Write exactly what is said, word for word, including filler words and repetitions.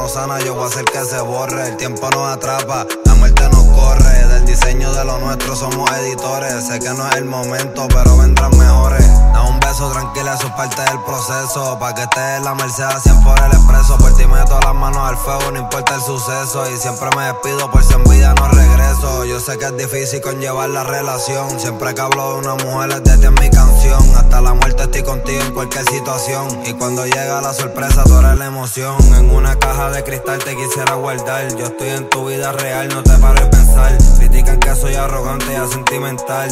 sana, yo voy a hacer que se borre. El tiempo nos atrapa, la muerte nos corre. Del diseño de lo nuestro somos editores. Sé que no es el momento, pero vendrán mejores. Da un beso tranquila, eso es parte del proceso. Pa' que estés en la Merced a cien por el expreso. Por ti meto las manos al fuego, no importa el suceso. Y siempre me despido por si en vida no regreso. Yo sé que es difícil conllevar la relación. Siempre que hablo de una mujer es de ti en mi canción. Hasta la muerte estoy contigo en cualquier situación. Y cuando llega la sorpresa tú eres la emoción. En una caja de cristal te quisiera guardar. Yo estoy en tu vida real, no te paro de pensar. Critican que soy arrogante y sentimental.